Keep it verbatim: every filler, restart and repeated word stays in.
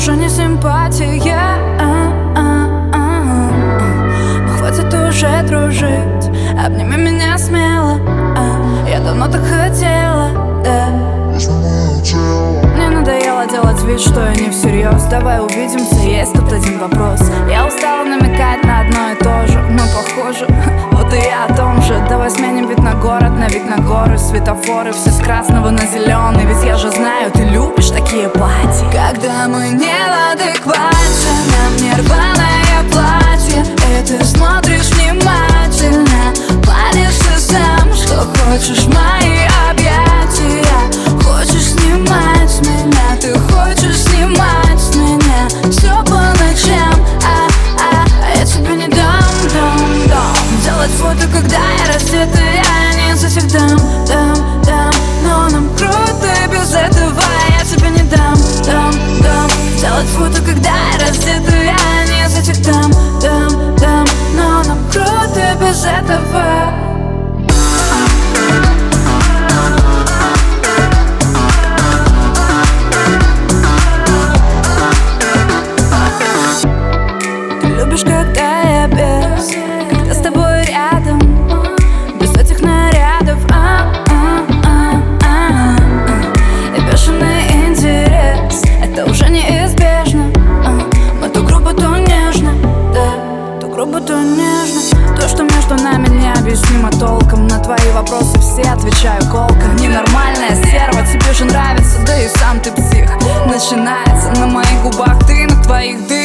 уже не симпатия, но хватит уже дружить. Обними меня смело, я давно так хотела, да. Мне надоело делать вид, что я не всерьез. Давай увидимся, есть тут один вопрос. Я устала намекать на одно и то же. Мы похожи, вот и я о том же. Давай сменим вид на город, на вид на горы. Светофоры все с красного на зеленый. Ведь я же знаю, ты любишь такие пати. Когда мы не в адеквате, на мне рваное платье, и ты смотришь внимательно. Палишь ты сам, что хочешь в мои объятия. Хочешь снимать меня, ты хочешь снимать с меня все по ночам, а, а, а я тебе не дам, дам, дам делать фото, когда я раздета, я не за всех дам, дам, дам. Но нам круто и без этого я тебе не дам, дам, дам делать фото, когда я раздета, я не за всех дам, дам, дам. Но нам круто и без этого. Когда я без, когда с тобой рядом, без этих нарядов, а, а, а, а, а. И бешеный интерес, это уже неизбежно, а. Мы то грубо, то нежно, да, то грубо, то нежно. То, что между нами необъяснимо толком. На твои вопросы все отвечаю колко. Ненормальная стерва, тебе же нравится, да и сам ты псих. Начинается на моих губах, ты на твоих дых.